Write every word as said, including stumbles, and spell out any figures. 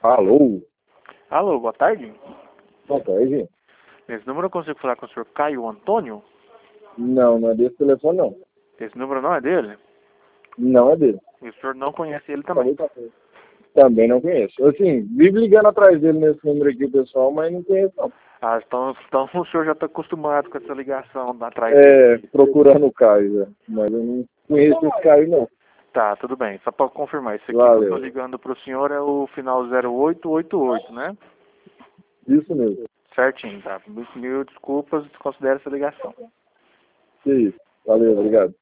Alô? Alô, boa tarde. Boa tarde. Nesse número eu consigo falar com o senhor Caio Antônio? Não, não é desse telefone, não. Esse número não é dele? Não é dele. E o senhor não conhece ele também? Também não conheço. Assim, vive ligando atrás dele nesse número aqui, o pessoal, mas não conheço, não. Ah, então, então o senhor já está acostumado com essa ligação atrás É, dele. procurando o Caio, já. Mas eu não conheço esse Caio, não. Tá, tudo bem. Só para confirmar, esse aqui que eu Valeu. estou ligando para o senhor é o final zero oito oito oito, né? Isso mesmo. Certinho, tá. Mil, mil desculpas, desconsidere essa ligação. Que isso. Valeu, obrigado.